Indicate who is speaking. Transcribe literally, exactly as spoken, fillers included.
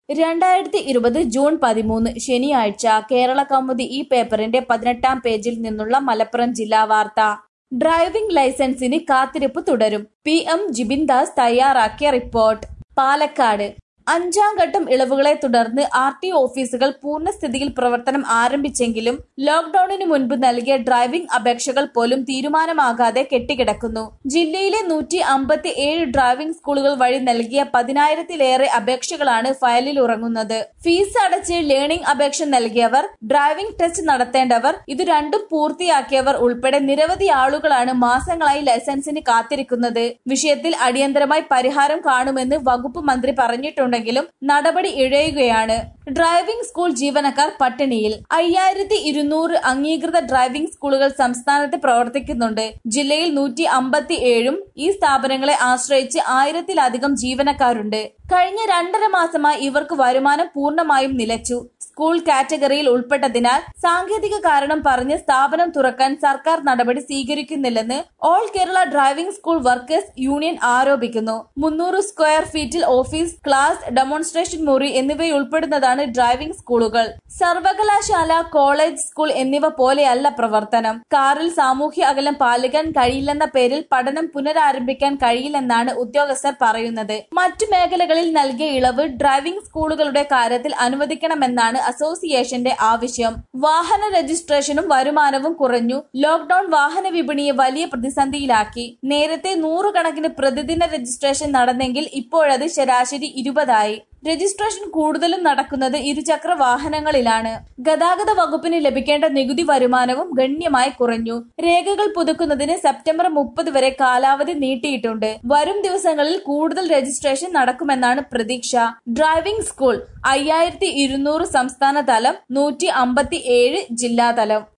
Speaker 1: രണ്ടായിരത്തി ഇരുപത് ജൂൺ പതിമൂന്ന് ശനിയാഴ്ച കേരള കൗമുദി ഈ പേപ്പറിന്റെ പതിനെട്ടാം പേജിൽ നിന്നുള്ള മലപ്പുറം ജില്ലാ വാർത്ത. ഡ്രൈവിംഗ് ലൈസൻസിന് കാത്തിരിപ്പ് തുടരും. പി എം ജിബിൻ ദാസ് തയ്യാറാക്കിയ റിപ്പോർട്ട്. പാലക്കാട് അഞ്ചാം ഘട്ടം ഇളവുകളെ തുടർന്ന് ആർ ടി ഓഫീസുകൾ പൂർണ്ണസ്ഥിതിയിൽ പ്രവർത്തനം ആരംഭിച്ചെങ്കിലും ലോക്ഡൌണിന് മുൻപ് നൽകിയ ഡ്രൈവിംഗ് അപേക്ഷകൾ പോലും തീരുമാനമാകാതെ കെട്ടിക്കിടക്കുന്നു. ജില്ലയിലെ നൂറ്റി അമ്പത്തി ഏഴ് ഡ്രൈവിംഗ് സ്കൂളുകൾ വഴി നൽകിയ പതിനായിരത്തിലേറെ അപേക്ഷകളാണ് ഫയലിൽ ഉറങ്ങുന്നത്. ഫീസ് അടച്ച് ലേണിംഗ് അപേക്ഷ നൽകിയവർ, ഡ്രൈവിംഗ് ടെസ്റ്റ് നടത്തേണ്ടവർ, ഇത് രണ്ടും പൂർത്തിയാക്കിയവർ ഉൾപ്പെടെ നിരവധി ആളുകളാണ് മാസങ്ങളായി ലൈസൻസിന് കാത്തിരിക്കുന്നത്. വിഷയത്തിൽ അടിയന്തരമായി പരിഹാരം കാണുമെന്ന് വകുപ്പ് മന്ത്രി പറഞ്ഞിട്ടുണ്ട്. നടപടി ഇഴയുകയാണ്. ഡ്രൈവിംഗ് സ്കൂൾ ജീവനക്കാർ പട്ടിണിയിൽ. അയ്യായിരത്തി ഇരുന്നൂറ് അംഗീകൃത ഡ്രൈവിംഗ് സ്കൂളുകൾ സംസ്ഥാനത്ത് പ്രവർത്തിക്കുന്നുണ്ട്. ജില്ലയിൽ നൂറ്റി അമ്പത്തി ഏഴും ഈ സ്ഥാപനങ്ങളെ ആശ്രയിച്ച് ആയിരത്തിലധികം ജീവനക്കാരുണ്ട്. കഴിഞ്ഞ രണ്ടര മാസമായി ഇവർക്ക് വരുമാനം പൂർണ്ണമായും നിലച്ചു. സ്കൂൾ കാറ്റഗറിയിൽ ഉൾപ്പെട്ടതിനാൽ സാങ്കേതിക കാരണം പറഞ്ഞ് സ്ഥാപനം തുറക്കാൻ സർക്കാർ നടപടി സ്വീകരിക്കുന്നില്ലെന്ന് all Kerala driving school workers union ആരോപിക്കുന്നു. മുന്നൂറ് സ്ക്വയർ ഫീറ്റിൽ ഓഫീസ്, ക്ലാസ്, ഡെമോൺസ്ട്രേഷൻ മുറി എന്നിവയുൾപ്പെടുന്നതാണ് ഡ്രൈവിംഗ് സ്കൂളുകൾ. സർവകലാശാല, കോളേജ്, സ്കൂൾ എന്നിവ പോലെയല്ല പ്രവർത്തനം. കാറിൽ സാമൂഹ്യ അകലം പാലിക്കാൻ കഴിയില്ലെന്ന പേരിൽ പഠനം പുനരാരംഭിക്കാൻ കഴിയില്ലെന്നാണ് ഉദ്യോഗസ്ഥർ പറയുന്നത്. മറ്റു മേഖലകളിൽ നൽകിയ ഇളവ് ഡ്രൈവിംഗ് സ്കൂളുകളുടെ കാര്യത്തിൽ അനുവദിക്കണമെന്നാണ് അസോസിയേഷന്റെ ആവശ്യം. വാഹന രജിസ്ട്രേഷനും വരുമാനവും കുറഞ്ഞു. ലോക്ഡൌൺ വാഹന വിപണിയെ വലിയ പ്രതിസന്ധിയിലാക്കി. നേരത്തെ നൂറുകണക്കിന് പ്രതിദിന രജിസ്ട്രേഷൻ നടന്നെങ്കിൽ ഇപ്പോഴത് ശരാശരി ഇരുപതായി. രജിസ്ട്രേഷൻ കൂടുതലും നടക്കുന്നത് ഇരുചക്ര വാഹനങ്ങളിലാണ്. ഗതാഗത വകുപ്പിന് ലഭിക്കേണ്ട നികുതി വരുമാനവും ഗണ്യമായി കുറഞ്ഞു. രേഖകൾ പുതുക്കുന്നതിന് സെപ്റ്റംബർ മുപ്പത് വരെ കാലാവധി നീട്ടിയിട്ടുണ്ട്. വരും ദിവസങ്ങളിൽ കൂടുതൽ രജിസ്ട്രേഷൻ നടക്കുമെന്നാണ് പ്രതീക്ഷ. ഡ്രൈവിംഗ് സ്കൂൾ അയ്യായിരത്തി ഇരുന്നൂറ് സംസ്ഥാന തലം, നൂറ്റി അമ്പത്തി ഏഴ് ജില്ലാതലം.